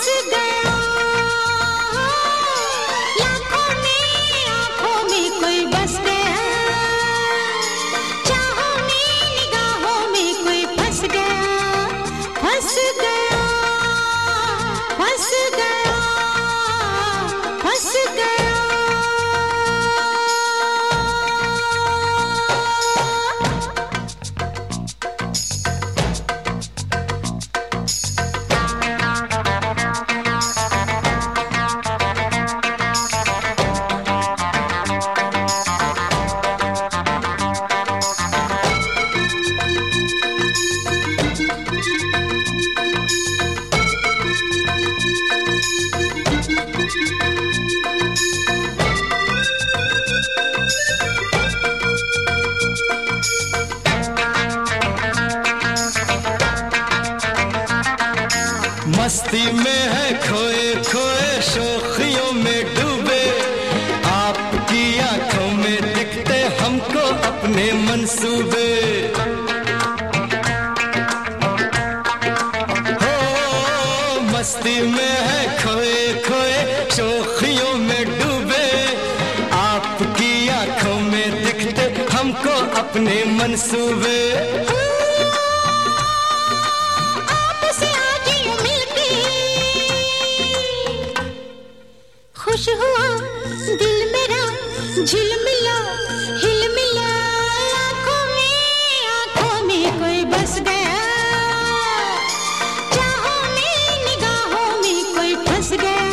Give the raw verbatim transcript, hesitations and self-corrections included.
गया, लाखों में आंखों में कोई बस गया, चाहों में निगाहों में कोई फंस गया, फंस गया, फंस गया, फंस गया। मस्ती में है खोए खोए, शोखियों में डूबे, आपकी आंखों में दिखते हमको अपने मंसूबे। हो मस्ती में है खोए खोए, शोखियों में डूबे, आपकी आंखों में दिखते हमको अपने मंसूबे। खुश हुआ दिल मेरा, झिलमिला हिलमिला, आंखों में आंखों में कोई बस गया, चाहों में निगाहों में कोई फंस गया।